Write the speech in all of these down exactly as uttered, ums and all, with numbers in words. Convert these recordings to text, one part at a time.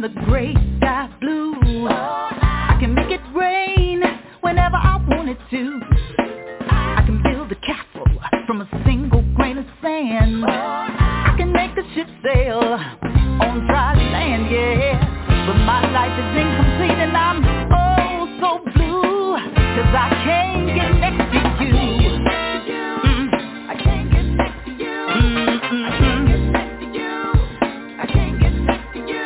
the gray sky blue. I can make it rain whenever I want it to. I can build a castle from a single grain of sand. I can make the ship sail on dry land, yeah. But my life is incomplete and I'm oh so blue, 'cause I can't get next to you. Mm. I can't get next to you. Mm-mm-mm. I can't get next to you. I can't get next to you.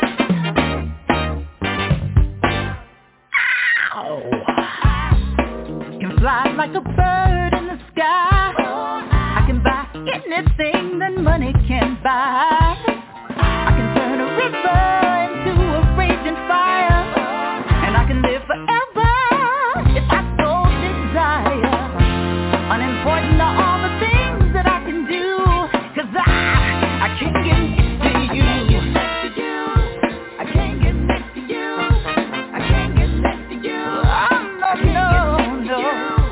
Ow. Can fly like a bird in the sky. I can buy anything that money can buy. I can turn a river into a raging fire, and I can live forever if I so desire. Unimportant are all the things that I can do, 'cause I, I can't get next to you. I can't get next to you. I can't get next to you. Oh, no, no, no.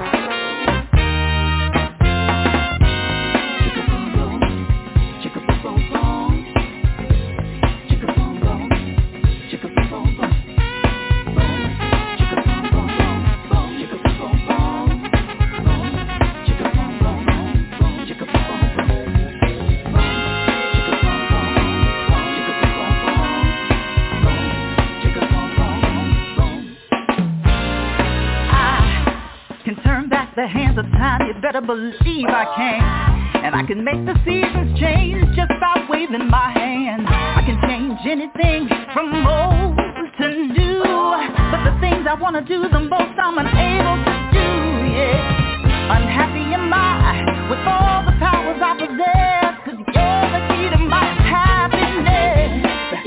The hands of time, you better believe I can. And I can make the seasons change just by waving my hand. I can change anything from old to new, but the things I want to do the most I'm unable to do, yeah. Unhappy am I with all the powers I possess, 'cause you're the key to my happiness.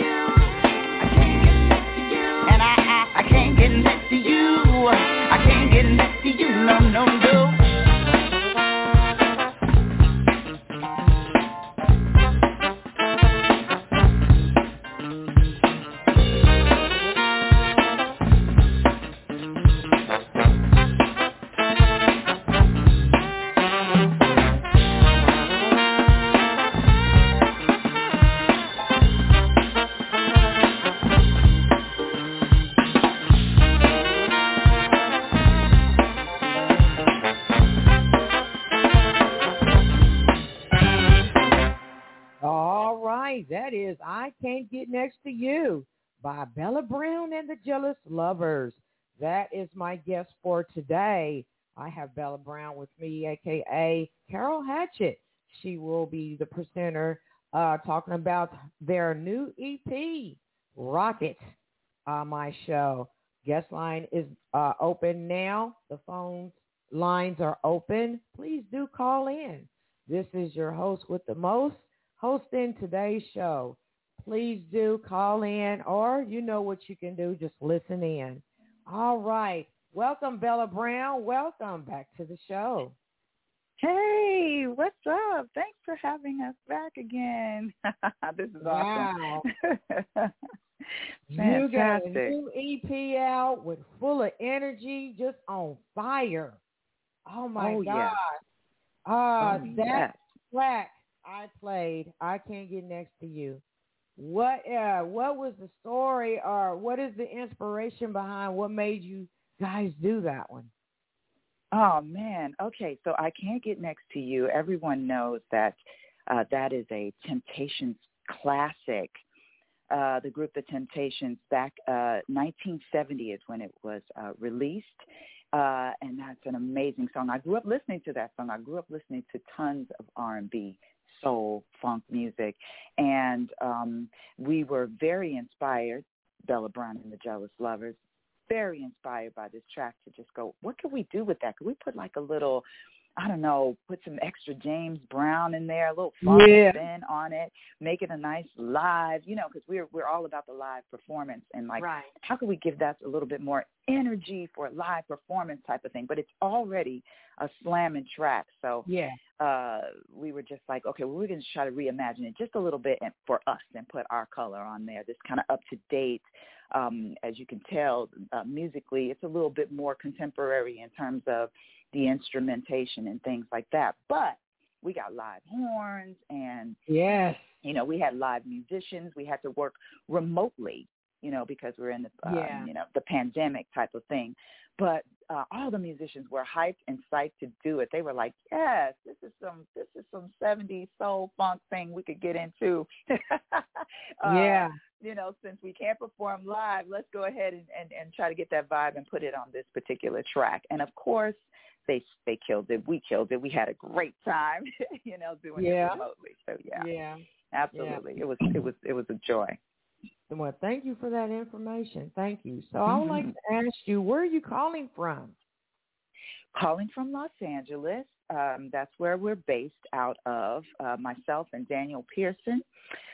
And I, I, I can't get next to you. I can't get next to you, no, no, no. That is I Can't Get Next to You by Bella Brown and the Jealous Lovers. That is my guest for today. I have Bella Brown with me, a k a. Carol Hatchett. She will be the presenter uh, talking about their new E P, Rocket, on my show. Guest line is uh, open now. The phone lines are open. Please do call in. This is your host with the most, hosting today's show. Please do call in, or you know what you can do, just listen in. All right. Welcome, Bella Brown. Welcome back to the show. Hey, what's up? Thanks for having us back again. This is wow. awesome. You got a new E P out with full of energy, just on fire. Oh, my oh, God. Yeah. Uh, oh, that yes. track I played, I Can't Get Next to You. What uh, what was the story, or what is the inspiration behind what made you guys do that one? Oh, man. Okay, so I Can't Get Next to You. Everyone knows that uh, that is a Temptations classic. Uh, the group The Temptations, back uh, nineteen seventy is when it was uh, released. Uh, and that's an amazing song. I grew up listening to that song. I grew up listening to tons of R and B, soul, funk music. And um, we were very inspired, Bella Brown and the Jealous Lovers, very inspired by this track to just go, what could we do with that? Could we put like a little, I don't know, put some extra James Brown in there, a little funk yeah. spin on it, make it a nice live, you know, because we're we're all about the live performance, and like, right. how can we give that a little bit more energy for a live performance type of thing? But it's already a slamming track, so yeah, uh, we were just like, okay, well, we're going to try to reimagine it just a little bit and, for us, and put our color on there, this kind of up to date. Um, as you can tell, uh, musically, it's a little bit more contemporary in terms of the instrumentation and things like that. But we got live horns and yes, You know, we had live musicians. We had to work remotely, you know, because we're in the, um, Yeah. you know, the pandemic type of thing. But uh, all the musicians were hyped and psyched to do it. They were like, yes, this is some this is some seventies soul funk thing we could get into. uh, Yeah. You know, since we can't perform live, let's go ahead and, and, and try to get that vibe and put it on this particular track. And, of course, they they killed it. We killed it. We had a great time, you know, doing Yeah. it remotely. So, yeah, Yeah. absolutely. Yeah. It was it was it was a joy. Well, thank you for that information. Thank you. So I would like to ask you, where are you calling from? Calling from Los Angeles. Um, that's where we're based out of. Uh, myself and Daniel Pearson.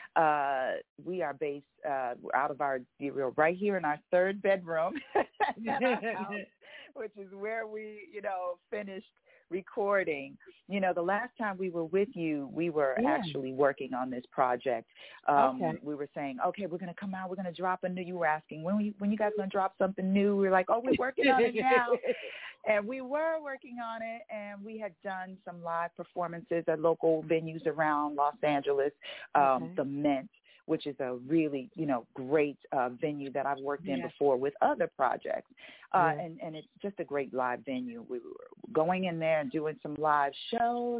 Uh, we are based uh, out of our, we're right here in our third bedroom, at our house, which is where we, you know, finished recording. You know, the last time we were with you, we were Yeah. actually working on this project. Um, Okay. We were saying, okay, we're going to come out, we're going to drop a new, you were asking, when, we, when you guys going to drop something new? We were like, oh, we're working on it now. And we were working on it, and we had done some live performances at local venues around Los Angeles, um, Okay. the Mint, which is a really, you know, great uh, venue that I've worked in Yeah. before with other projects. Uh, Yeah. and, and it's just a great live venue. We were going in there and doing some live shows.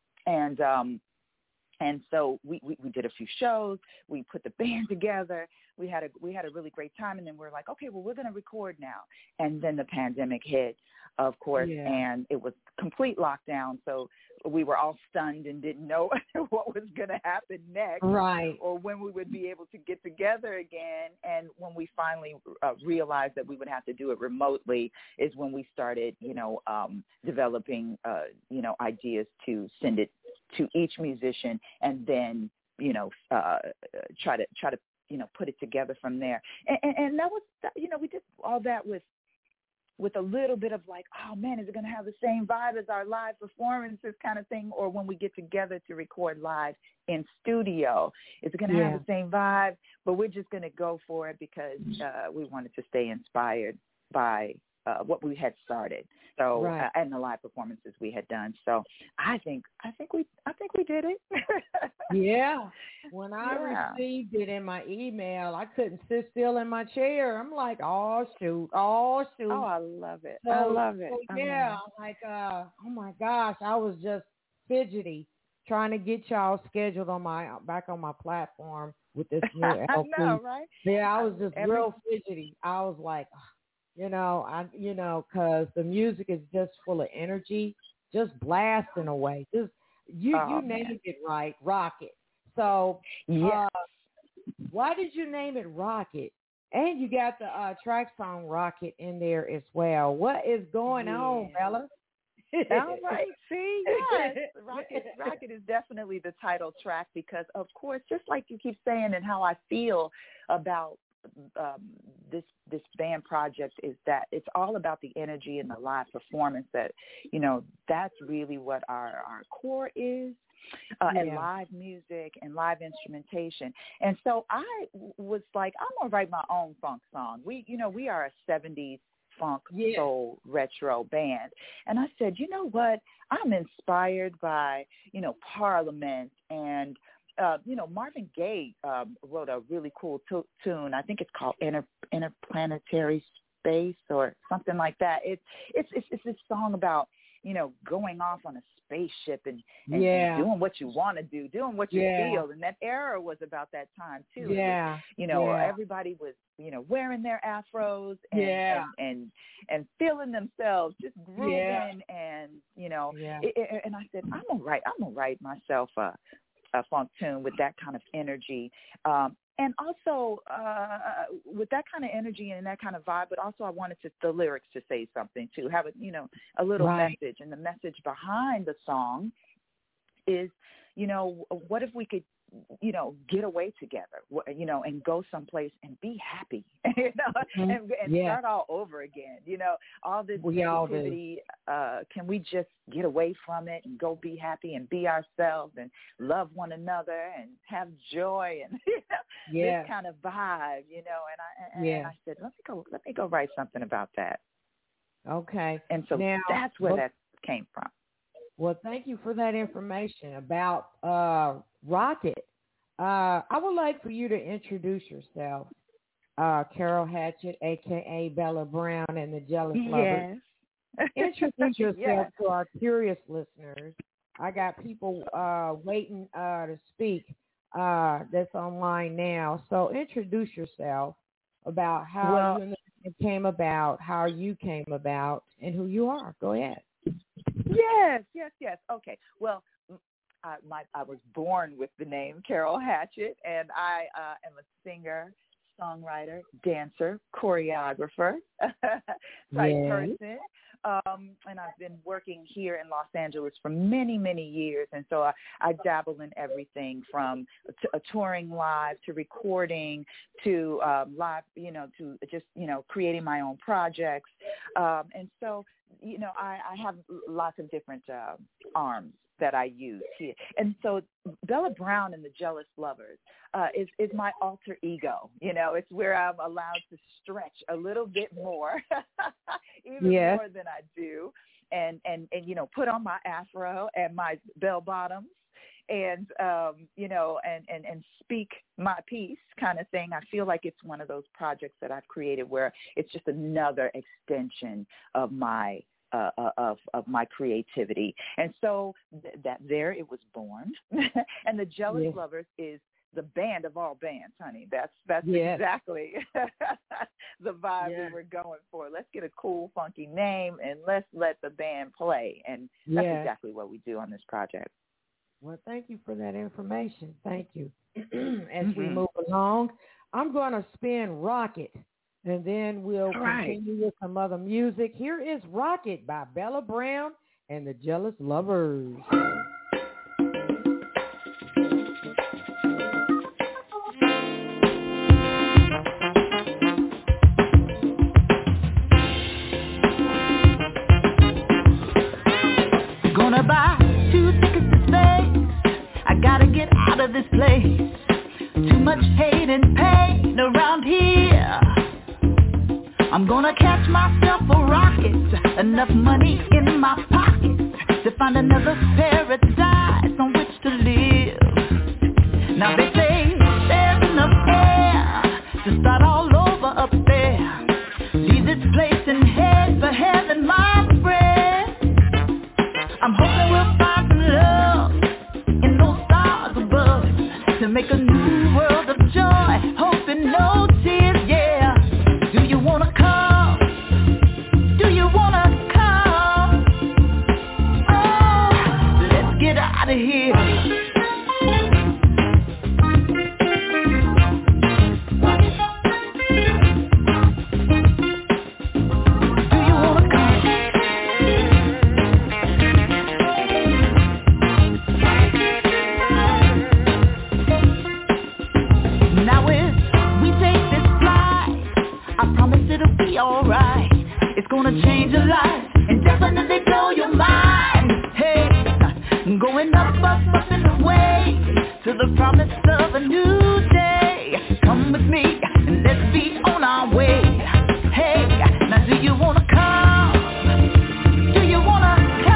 And um, and so we, we, we did a few shows. We put the band together. We had a we had a really great time. And then we we're like, okay, well, we're going to record now. And then the pandemic hit, of course, Yeah. and it was complete lockdown. So we were all stunned and didn't know what was going to happen next, Right. or when we would be able to get together again. And when we finally uh, realized that we would have to do it remotely is when we started, you know, um, developing, uh, you know, ideas to send it to each musician, and then, you know, uh, try to try to, you know, put it together from there. And, and, and that was, you know, we did all that with with a little bit of like, oh, man, is it going to have the same vibe as our live performances kind of thing? Or when we get together to record live in studio, is it going to Yeah. have the same vibe? But we're just going to go for it because uh, we wanted to stay inspired by uh, what we had started. So, Right. uh, and the live performances we had done. So I think, I think we, I think we did it. Yeah. When I Yeah. received it in my email, I couldn't sit still in my chair. I'm like, oh, shoot. Oh, shoot. Oh, I love it. So, I love it. so I yeah, love I'm like, uh, oh my gosh, I was just fidgety trying to get y'all scheduled on my back on my platform with this new it. I L P. know, right? Yeah, I was just Every- real fidgety. I was like, you know, I, you know, because the music is just full of energy, just blasting away. Just you, Oh, you man. named it right, Rocket. So, Yes. uh, why did you name it Rocket? And you got the uh, track song Rocket in there as well. What is going on, Yeah. Bella? All right, see, yes, Rocket, Rocket is definitely the title track because, of course, just like you keep saying and how I feel about um, this this band project is that it's all about the energy and the live performance. That, you know, that's really what our, our core is. Uh, Yeah. and live music and live instrumentation. And so I w- was like, I'm going to write my own funk song. We, you know, we are a seventies funk, Yeah. soul, retro band. And I said, you know what? I'm inspired by, you know, Parliament and, uh, you know, Marvin Gaye um, wrote a really cool t- tune. I think it's called Inter- Interplanetary Space or something like that. It's, it's, it's, it's this song about, you know, going off on a spaceship and, and, Yeah. and doing what you want to do, doing what you Yeah. feel. And that era was about that time, too. It was, Yeah. you know, Yeah. everybody was, you know, wearing their afros and, Yeah. and, and, and feeling themselves, just grooving. Yeah. And, you know, Yeah. it, it, and I said, I'm going to write, I'm going to write myself a, a funk tune with that kind of energy. Um, and also uh, with that kind of energy and that kind of vibe, but also I wanted to, the lyrics to say something too, have a, you know, a little Right. message. And the message behind the song is, you know, what if we could, you know, get away together, you know, and go someplace and be happy, you know, Mhm. and, and Yeah. start all over again, you know, all this We all do. negativity, uh, can we just get away from it and go be happy and be ourselves and love one another and have joy and, you know, Yeah. this kind of vibe, you know, and I, and, Yeah. and I said, let me go, let me go write something about that. Okay. And so Now, that's where well- that came from. Well, thank you for that information about uh, Rocket. Uh, I would like for you to introduce yourself, uh, Carol Hatchett, a k a. Bella Brown and the Jealous Lovers. Yes. Introduce yourself yes. to our curious listeners. I got people uh, waiting uh, to speak uh, that's online now. So introduce yourself about how well, you and the band came about, how you came about, and who you are. Go ahead. Yes, yes, yes. Okay. Well, I, my, I was born with the name Carol Hatchett, and I uh, am a singer, songwriter, dancer, choreographer type Yay. person. Um, and I've been working here in Los Angeles for many, many years. And so I, I dabble in everything from t- uh, touring live to recording to um, live, you know, to just, you know, creating my own projects. Um, and so, you know, I, I have lots of different uh, arms that I use here. And so Bella Brown and the Jealous Lovers uh, is, is my alter ego. You know, it's where I'm allowed to stretch a little bit more, even yes. more than I do, and, and, and, you know, put on my afro and my bell bottoms and, um, you know, and, and, and speak my piece kind of thing. I feel like it's one of those projects that I've created where it's just another extension of my Uh, of of my creativity. And so th- that there it was born. And the Jealous yes. Lovers is the band of all bands, honey. That's that's yes. exactly the vibe yes. we were going for. Let's get a cool, funky name and let's let the band play. And that's yes. exactly what we do on this project. Well, thank you for that information. Thank you. As mm-hmm. we move along, I'm going to spin Rocket. And then we'll All right. continue with some other music. Here is Rocket by Bella Brown and the Jealous Lovers. Gonna buy two tickets to space. I gotta get out of this place. Too much hate and pain around here. I'm gonna catch myself a rocket, enough money in my pocket to find another paradise on which to live. Now they say there's enough air to start all over up there. Leave this place and head for heaven, my friend. I'm hoping we'll find some love in those stars above to make a new world of joy, hope and no tears, yeah. Do you wanna come? Do you wanna come? Oh, let's get out of here. Do you wanna come? Now if we take this flight, I promise it'll be alright. It's gonna change your life and definitely blow your mind. Hey, going up, up, up and away to the promise of a new day. Come with me and let's be on our way. Hey, now do you wanna come? Do you wanna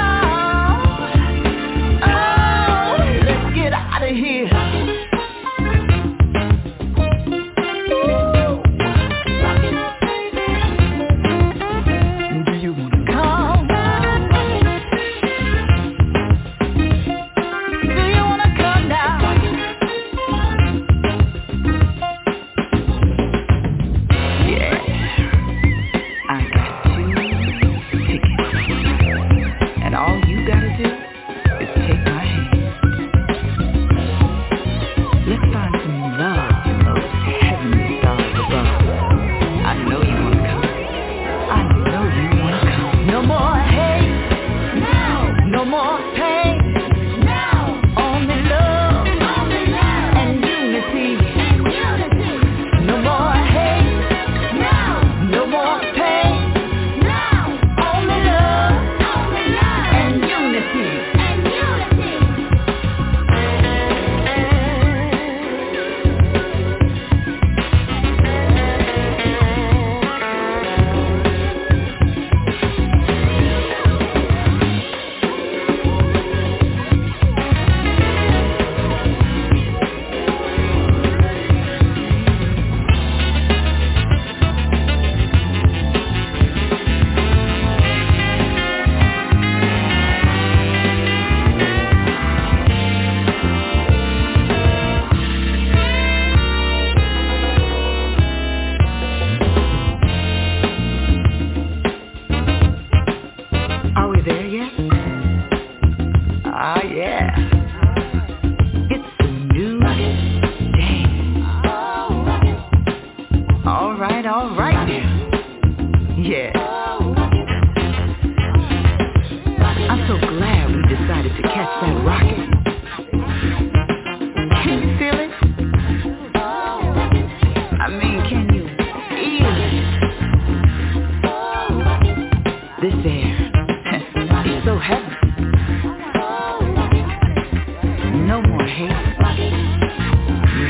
come? Oh, let's get out of here.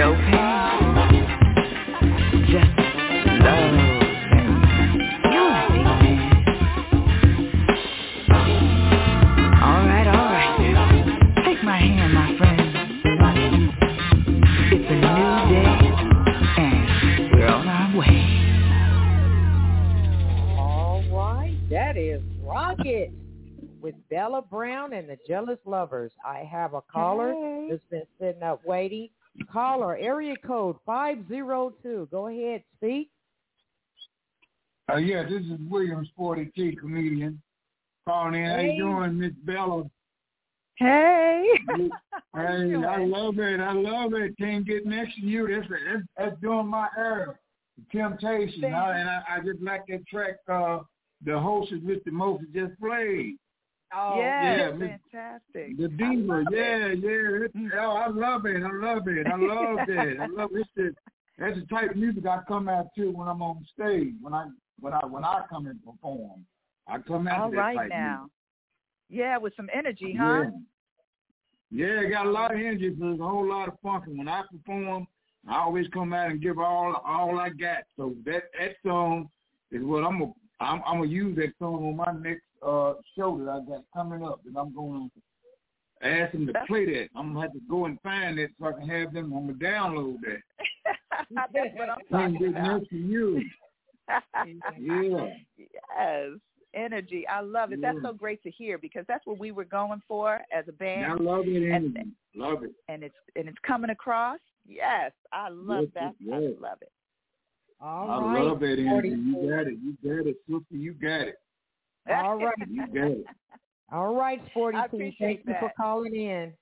No pain, just love and unity, man. All right, all right. Take my hand, my friend. It's a new day, and we're on our way. All right, that is Rocket with Bella Brown and the Jealous Lovers. I have a caller Hey. that's been sitting up waiting. Caller, area code five zero two. Go ahead, speak. Uh, yeah, this is William Sporty T, comedian. Calling in. How Hey. you doing, Miss Bella? Hey. Hey, How you doing? I love it. I love it. Can't get next to you. That's that's, that's doing my era. Temptation. I, and I, I just like that track. Uh, the host is Mister Moses just played. Oh, yeah, yeah, Miss- fantastic. The diva. Yeah, yeah. It, oh, I love it. I love it. I love it. I love it. It's That's the type of music I come out to when I'm on stage. When I when I when I come and perform, I come out All to that right type now. Yeah, with some energy, music. huh? Yeah. Yeah, got a lot of energy. There's a whole lot of funk. And when I perform, I always come out and give all all I got. So that that song is what I'm gonna I'm, I'm gonna use that song on my next uh, show that I got coming up, and I'm going to ask them to play that. I'm gonna have to go and find it so I can have them. I'm gonna download that. That's what I'm Can't talking get about. next to you. Yeah. Yes, energy. I love it. That's Yeah. so great to hear because that's what we were going for as a band. I love it. And- Energy. Love it. and it's and it's coming across. Yes, I love Yes, that. yes. I love it. all I right. love that energy. You forty-four. got it. You got it, sister. You got it. All right. You got it. All right, Sporty I T. appreciate Thank you for that. calling in.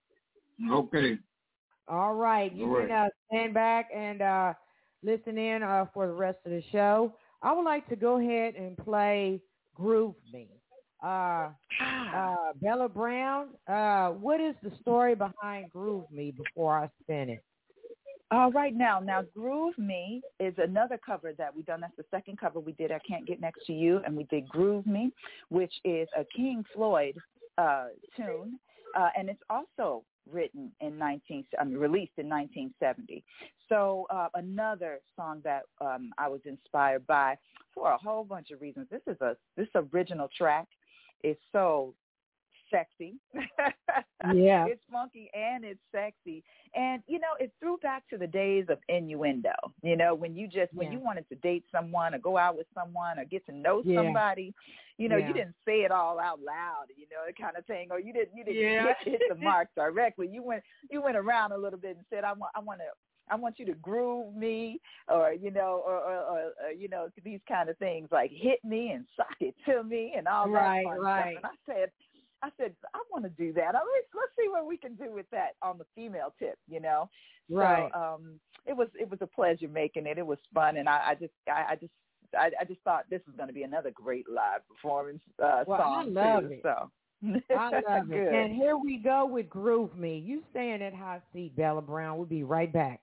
Okay. All right. You All can right. uh, stand back and uh, listen in uh, for the rest of the show. I would like to go ahead and play Groove Me. Uh, uh, Bella Brown, uh, what is the story behind Groove Me before I spin it? All right, now, now Groove Me is another cover that we've done. That's the second cover we did. I Can't Get Next to You, and we did Groove Me, which is a King Floyd uh, tune, uh, and it's also written in nineteen, I mean, released in nineteen seventy. So uh, another song that um, I was inspired by for a whole bunch of reasons. This is a this original track is so sexy. Yeah. It's funky and it's sexy. And, you know, it threw back to the days of innuendo, you know, when you just, when Yeah. you wanted to date someone or go out with someone or get to know Yeah. somebody, you know, Yeah. you didn't say it all out loud, you know, that kind of thing, or you didn't, you didn't Yeah. hit, hit the mark directly. You went, you went around a little bit and said, I want, I want to, I want you to groove me, or, you know, or, or, or, or you know, these kind of things like hit me and sock it to me and all Right, that fun right. stuff. And I said, I said, I want to do that. Let's, let's see what we can do with that on the female tip, you know? Right. So um, it was it was a pleasure making it. It was fun. And I, I just, I, I just, I, I just thought this was going to be another great live performance uh, Well, I song. love too, it. So. I love Good. it. And here we go with Groove Me. You stay in that hot seat, Bella Brown. We'll be right back.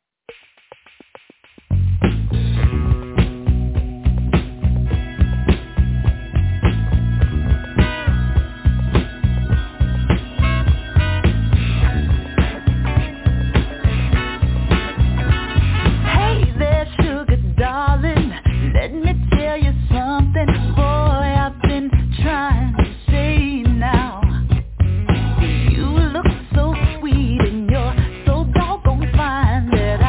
Hey there, sugar darling, let me tell you something, boy, I've been trying to say now. You look so sweet and you're so doggone fine that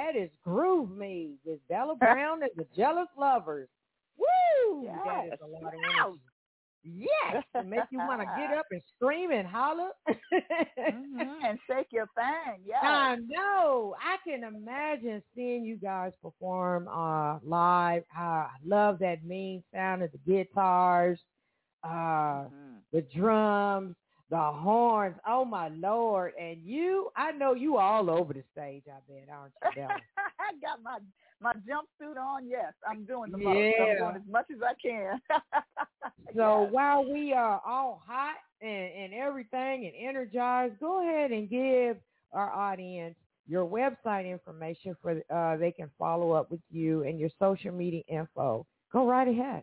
That is Groove Me with Bella Brown and the Jealous Lovers. Woo! Yes. That is a lot of energy. Yes, to make you want to get up and scream and holler. mm-hmm. And shake your thing, yes. I know. I can imagine seeing you guys perform uh, live. Uh, I love that mean sound of the guitars, uh, mm-hmm. the drums, the horns. Oh, my Lord. And you, I know you all over the stage, I bet, aren't you, Bella? I got my, my jumpsuit on, yes. I'm doing the most. Yeah. I'm doing as much as I can. So yes. while we are all hot and, and everything and energized, go ahead and give our audience your website information for uh, they can follow up with you and your social media info. Go right ahead.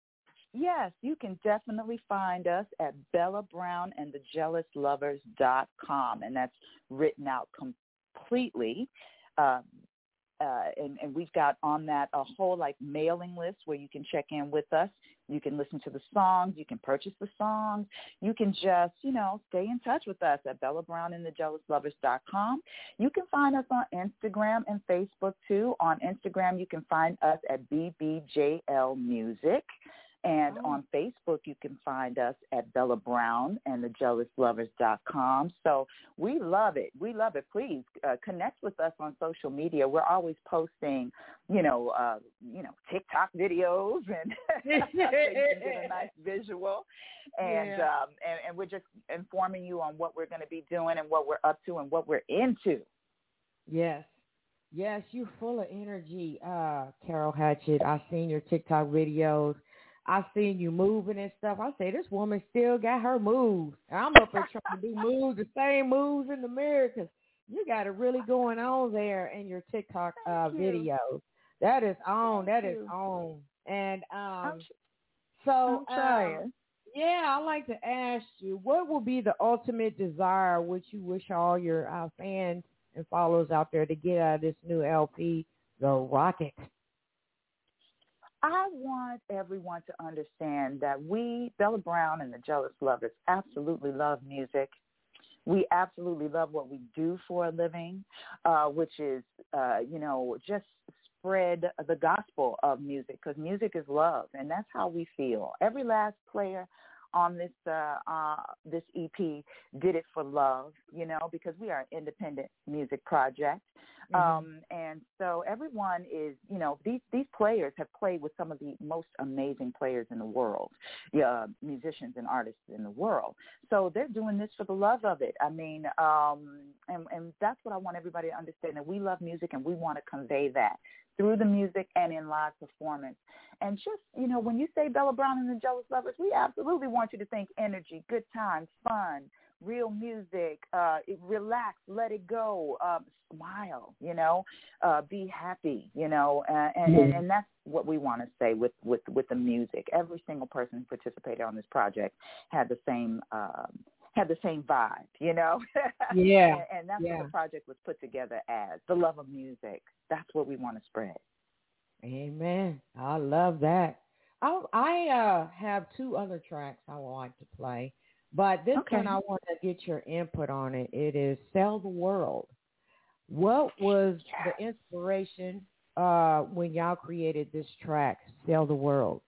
Yes, you can definitely find us at Bella Brown and the Jealous Lovers dot com, and that's written out completely. Um, uh, and, and we've got on that a whole like mailing list where you can check in with us. You can listen to the songs. You can purchase the songs. You can just, you know, stay in touch with us at Bella Brown and the Jealous Lovers dot com. You can find us on Instagram and Facebook, too. On Instagram, you can find us at B B J L Music. And oh. on Facebook, you can find us at Bella Brown and the Jealous Lovers dot com. So we love it. We love it. Please uh, connect with us on social media. We're always posting, you know, uh, you know, TikTok videos and you can get a nice visual. And, yeah. um, and and we're just informing you on what we're going to be doing and what we're up to and what we're into. Yes. Yes, you're full of energy, uh, Carol Hatchett. I've seen your TikTok videos. I've seen you moving and stuff. I say, this woman still got her moves. And I'm up there trying to do moves, the same moves in the mirror, because you got it really going on there in your TikTok uh, videos. That is on. Thank that you. is on. And um, so, um, yeah, I'd like to ask you, what will be the ultimate desire which you wish all your uh, fans and followers out there to get out of this new L P, The Rocket? I want everyone to understand that we, Bella Brown and the Jealous Lovers, absolutely love music. We absolutely love what we do for a living, uh, which is, uh, you know, just spread the gospel of music, because music is love, and that's how we feel. Every last player on this uh, uh, this E P did it for love, you know, because we are an independent music project. Mm-hmm. Um, and so everyone is, you know, these, these players have played with some of the most amazing players in the world, uh, musicians and artists in the world. So they're doing this for the love of it. I mean, um, and, and that's what I want everybody to understand, that we love music and we want to convey that through the music and in live performance. And just, you know, when you say Bella Brown and the Jealous Lovers, we absolutely want you to think energy, good times, fun, real music, uh, relax, let it go, um, smile, you know, uh, be happy, you know, uh, and, and, and that's what we want to say with, with, with the music. Every single person who participated on this project had the same um, had the same vibe, you know. Yeah. and, and that's yeah. what the project was put together as, the love of music. That's what we want to spread. Amen. I love that. I, I uh, have two other tracks I would like to play, but this okay. one I want to get your input on it. It is Sell the World. What was yes. the inspiration uh, when y'all created this track, Sell the World?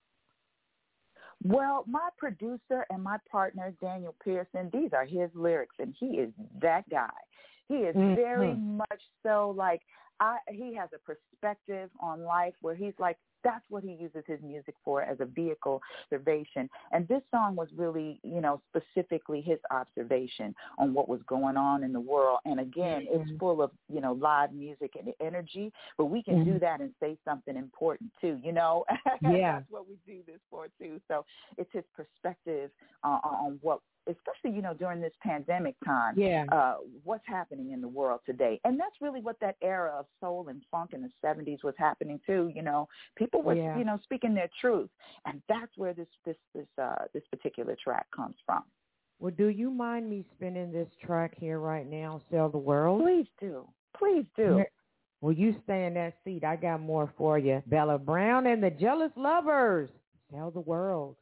Well, my producer and my partner, Daniel Pearson, these are his lyrics, and he is that guy. He is mm-hmm. very much so like, I, he has a perspective on life where he's like, that's what he uses his music for, as a vehicle observation. And this song was really, you know, specifically his observation on what was going on in the world. And again, mm-hmm. it's full of, you know, live music and energy, but we can mm-hmm. do that and say something important too, you know. Yeah. That's what we do this for too. So it's his perspective uh, on what, especially, you know, during this pandemic time, yeah. uh, what's happening in the world today. And that's really what that era of soul and funk in the seventies was happening too. You know, people were, yeah. you know, speaking their truth. And that's where this, this, this, uh, this particular track comes from. Well, do you mind me spinning this track here right now, Sell the World? Please do. Please do. Here, will you stay in that seat? I got more for you. Bella Brown and the Jealous Lovers, Sell the World.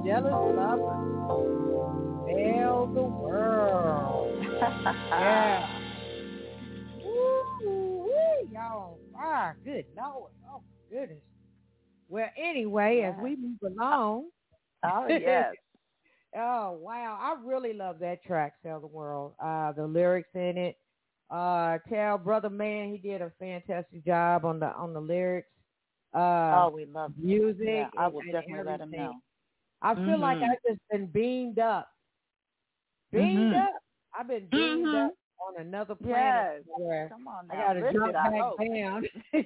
Jealous Lovers. Tell the world. Yeah. Woo, woo, y'all. Ah, good Lord. Oh, my goodness. Well, anyway, yeah. as we move along. Oh, yes. Oh, wow. I really love that track, Tell the World. Uh, the lyrics in it. Uh, tell Brother Man he did a fantastic job on the on the lyrics. Uh, oh, we love music. Yeah, I will and, definitely and let him know. I feel mm-hmm. like I've just been beamed up. Beamed mm-hmm. up. I've been beamed mm-hmm. up on another planet. Yes. Where Come on now. I got to Lift jump it, I back hope. down.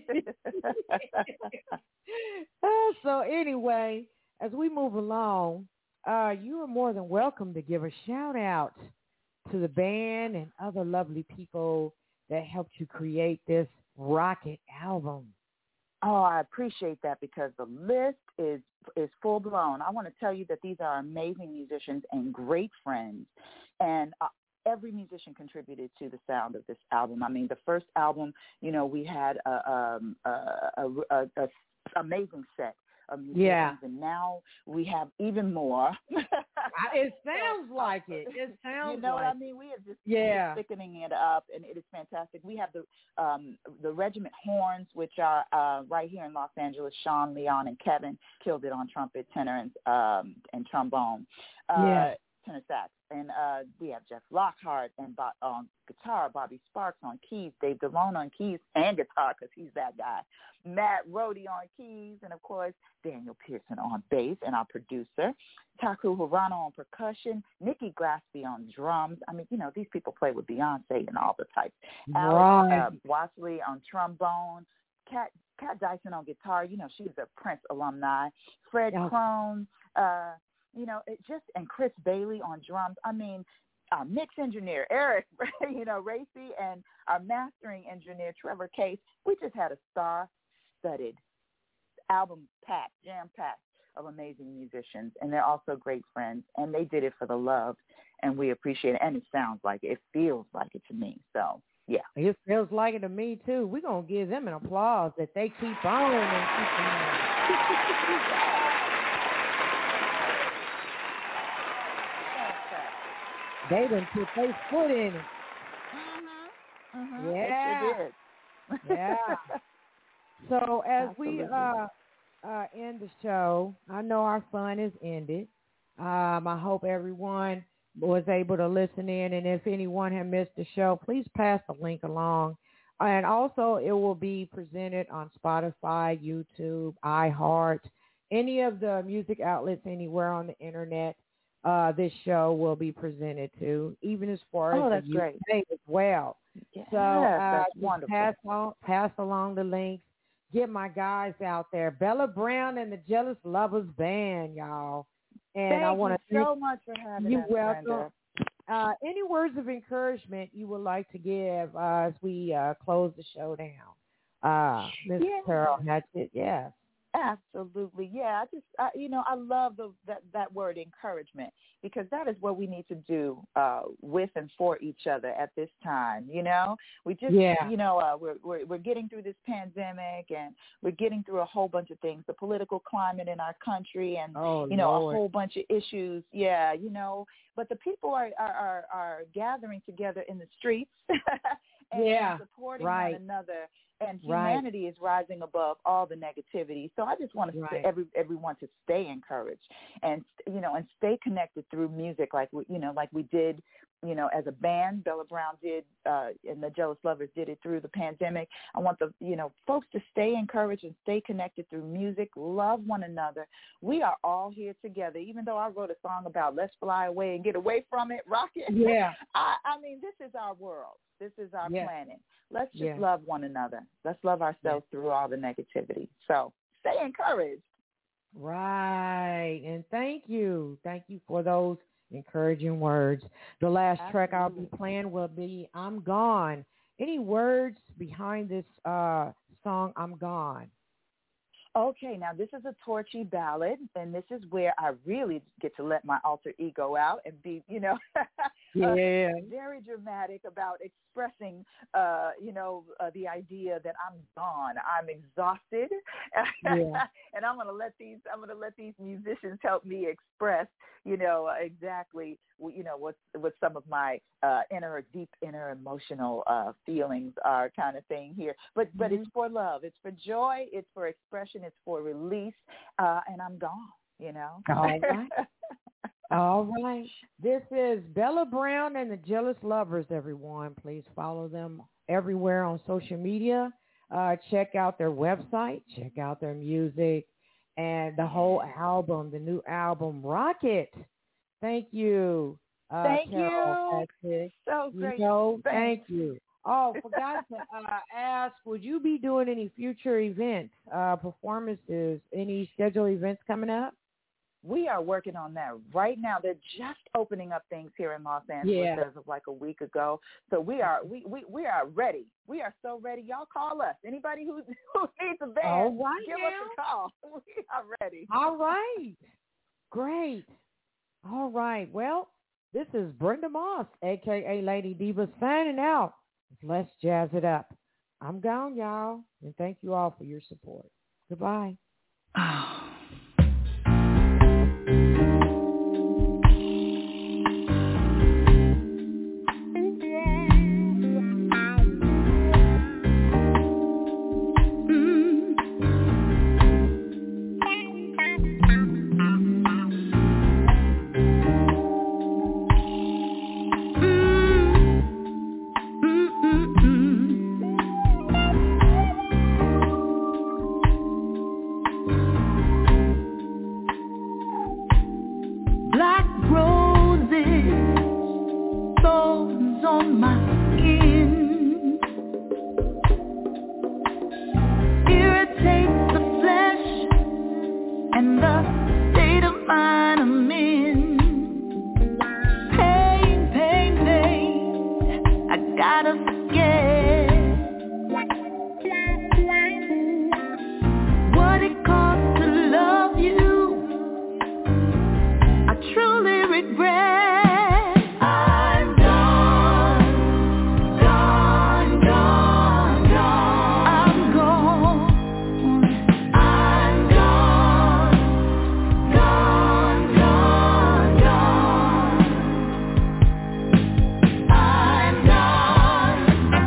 uh, so anyway, as we move along, uh, you are more than welcome to give a shout out to the band and other lovely people that helped you create this rocket album. Oh, I appreciate that because the list is is full blown. I want to tell you that these are amazing musicians and great friends, and uh, every musician contributed to the sound of this album. I mean, the first album, you know, we had a, um, a, a, a, a amazing set of musicians, yeah. and now we have even more. It sounds like it. It sounds You know like what I mean? We are just, yeah. just thickening it up, and it is fantastic. We have the um, the Regiment Horns, which are uh, right here in Los Angeles. Sean, Leon, and Kevin killed it on trumpet, tenor, and, um, and trombone. Uh, yeah. Tenor sax. And uh, we have Jeff Lockhart and Bo- on guitar, Bobby Sparks on keys, Dave DeLone on keys and guitar because he's that guy, Matt Rohde on keys, and, of course, Daniel Pearson on bass and our producer, Taku Hirano on percussion, Nikki Glaspie on drums. I mean, you know, these people play with Beyonce and all the types. Right. Alex uh, Wasley on trombone, Kat, Kat Dyson on guitar. You know, she's a Prince alumni. Fred yeah. Crone, uh, you know, it just, and Chris Bailey on drums. I mean, our mix engineer, Eric, you know, Racy, and our mastering engineer, Trevor Case. We just had a star-studded, album-packed, jam-packed of amazing musicians, and they're also great friends, and they did it for the love, and we appreciate it, and it sounds like it. It feels like it to me, so, yeah. It feels like it to me, too. We're going to give them an applause that they keep on and keep on. They done put their foot in it. Mm-hmm. Mm-hmm. Yeah. It sure did. Yeah. So as Absolutely. we uh, uh, end the show, I know our fun is ended. Um, I hope everyone was able to listen in, and if anyone had missed the show, please pass the link along. And also, it will be presented on Spotify, YouTube, iHeart, any of the music outlets anywhere on the internet. Uh, this show will be presented to, even as far oh, as that's the U K great. as well. Yes, so uh, that's just wonderful. pass on, pass along the links. Get my guys out there, Bella Brown and the Jealous Lovers Band, y'all. And Thank I want to you thank so much for having you. us, Welcome. Brenda. Uh, any words of encouragement you would like to give uh, as we uh, close the show down, uh, Miss Yeah. Carol Hatchett? Yes. Absolutely, yeah. I just, I, you know, I love the, that that word encouragement because that is what we need to do uh, with and for each other at this time. You know, we just, yeah. you know, uh, we're, we're we're getting through this pandemic and we're getting through a whole bunch of things, the political climate in our country, and oh, you know, Lord. a whole bunch of issues. Yeah, you know, but the people are are are, are gathering together in the streets and yeah. supporting right. one another. And humanity right. is rising above all the negativity. So I just want to right. every everyone to stay encouraged and you know and stay connected through music, like we, you know, like we did, you know, as a band. Bella Brown did, uh, and the Jealous Lovers did it through the pandemic. I want the you know folks to stay encouraged and stay connected through music. Love one another. We are all here together. Even though I wrote a song about let's fly away and get away from it, rock it. Yeah. I, I mean, this is our world. This is our yeah. planet. Let's just yeah. love one another. Let's love ourselves yeah. through all the negativity. So stay encouraged. Right. And thank you. Thank you for those encouraging words. The last Absolutely. track I'll be playing will be I'm Gone. Any words behind this uh, song, I'm Gone? Okay, now this is a torchy ballad, and this is where I really get to let my alter ego out and be, you know, Yeah. uh, very dramatic about expressing, uh, you know, uh, the idea that I'm gone, I'm exhausted, Yeah. and I'm gonna let these, I'm gonna let these musicians help me express, you know, exactly, you know, what what some of my uh, inner, deep inner emotional uh, feelings are, kind of thing here. But but Mm-hmm. it's for love, it's for joy, it's for expression, it's for release, uh, and I'm gone. You know. All right. All right. This is Bella Brown and the Jealous Lovers, everyone. Please follow them everywhere on social media. Uh, check out their website. Check out their music and the whole album, the new album, Rocket. Thank you. Uh, Thank Carol you. Patrick. So great. You know, Thanks. thank you. Oh, forgot to uh, ask, would you be doing any future events, uh, performances, any scheduled events coming up? We are working on that right now. They're just opening up things here in Los Angeles Yeah. as of like a week ago. So we are we, we, we are ready. We are so ready. Y'all call us. Anybody who who needs a band, All right give now. us a call. We are ready. All right. Great. All right. Well, this is Brenda Moss, a k a. Lady Diva, signing out. Let's jazz it up. I'm gone, y'all, and thank you all for your support. Goodbye. Black roses, thorns on my skin, irritates the flesh and the state of mind I'm in. Pain, pain, pain, I gotta forget what it costs to love you. I truly regret. I'm gone, gone, gone, gone. I'm gone. I'm gone, gone, gone, gone. I'm gone.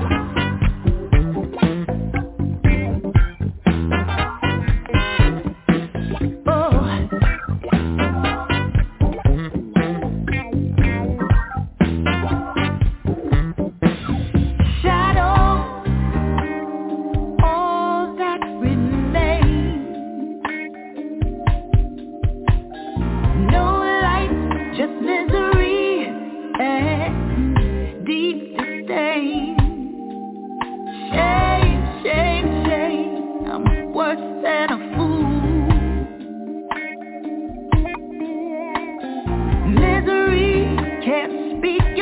Oh. Misery can't speak